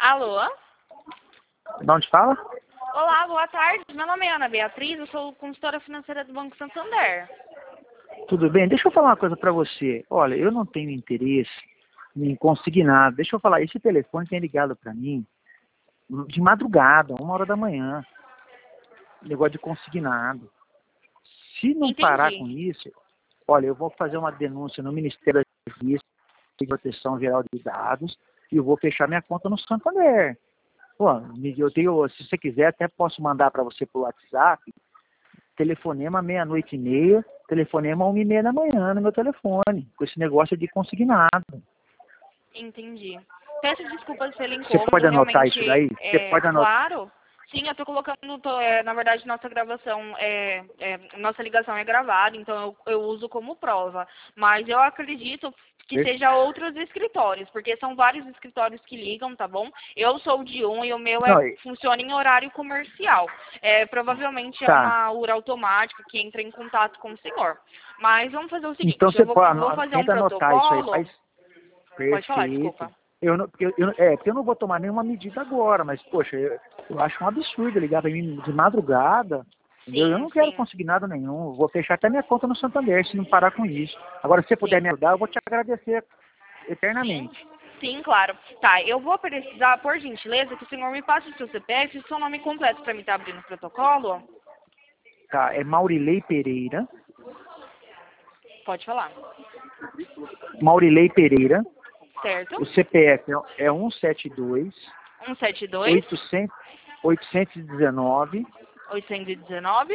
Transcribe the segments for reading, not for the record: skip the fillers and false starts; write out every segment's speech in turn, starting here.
Alô? De onde fala? Olá, boa tarde. Meu nome é Ana Beatriz, eu sou consultora financeira do Banco Santander. Tudo bem? Deixa eu falar uma coisa para você. Olha, eu não tenho interesse em consignado. Deixa eu falar, esse telefone tem ligado para mim de madrugada, 1 hora da manhã. Negócio de consignado. Se não parar Entendi. com isso, olha, eu vou fazer uma denúncia no Ministério da Justiça de Proteção Geral de Dados e eu vou fechar minha conta no Santander. Pô, eu tenho, se você quiser, até posso mandar para você por WhatsApp, telefonema 00:30, telefonema 1h30 da manhã no meu telefone, com esse negócio de consignado. Entendi. Peço desculpas pelo Você incômodo, pode anotar isso realmente, daí? Você pode anotar. claro. Sim, eu tô colocando, na verdade, nossa gravação, nossa ligação é gravada, então eu uso como prova. Mas eu acredito que seja outros escritórios, porque são vários escritórios que ligam, tá bom? Eu sou de um e o meu Não, funciona em horário comercial. Provavelmente é tá. uma URA automática que entra em contato com o senhor. Mas vamos fazer o seguinte, Então você vou fazer um tenta anotar isso aí. protocolo. Pode falar, Perfeito. desculpa. Porque eu não vou tomar nenhuma medida agora, mas, poxa, eu acho um absurdo ligar para mim de madrugada, entendeu? Eu Sim, não quero sim. conseguir nada nenhum, vou fechar até minha conta no Santander, se não parar com isso. Agora, se você puder Sim, me ajudar, eu vou te agradecer sim, eternamente. sim, claro. Tá, eu vou precisar, por gentileza, que o senhor me passe o seu CPF e o seu nome completo para me estar abrindo o protocolo. Tá, é Maurilei Pereira, Pode falar. Maurilei Pereira, Certo? o CPF é 172 172, 800, 819 819,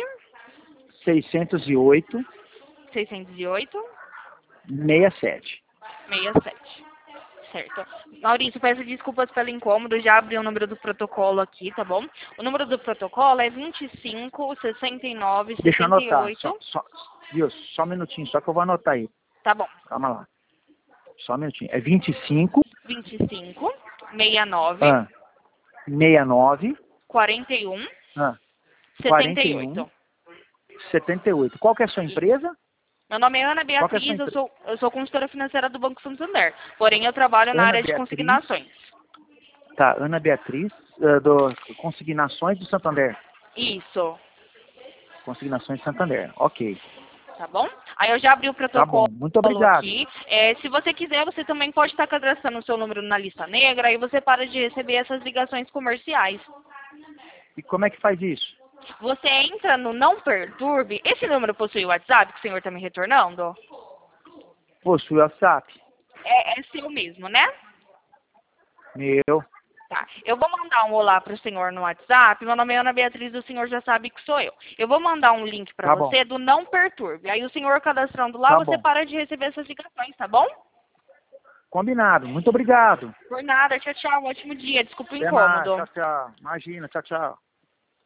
608 608, 67. 67. Certo. Maurício, peço desculpas pelo incômodo, já abri o número do protocolo aqui, tá bom? O número do protocolo é 25 69 Deixa eu anotar, 68. viu? Só um minutinho, só que eu vou anotar aí. Tá bom. Calma lá. Só um minutinho. É 25 25 69 ah, 69 41 ah, 41 78. 78. Qual que é a sua Isso. empresa? Meu nome é Ana Qual que é a sua Beatriz, empresa? eu sou consultora financeira do Banco Santander. Porém, eu trabalho na Ana área de Beatriz. consignações. Tá, Ana Beatriz, do Consignações do Santander. Isso. Consignações do Santander. Ok. Tá bom? Aí eu já abri o Tá protocolo bom. Muito obrigado. aqui. Se você quiser, você também pode estar cadastrando o seu número na lista negra, aí você para de receber essas ligações comerciais. E como é que faz isso? Você entra no Não Perturbe. Esse número possui o WhatsApp que o senhor está me retornando? Possui WhatsApp? É seu mesmo, né? Meu. Tá. Eu vou mandar um olá para o senhor no WhatsApp. Meu nome é Ana Beatriz, o senhor já sabe que sou eu. Eu vou mandar um link para Tá bom. você do Não Perturbe. Aí o senhor cadastrando lá, Tá você bom. para de receber essas ligações, tá bom? Combinado. Muito obrigado. Por nada. Tchau, tchau. Ótimo dia. Desculpa o Até mais. incômodo. Tchau, tchau. Imagina. Tchau, tchau.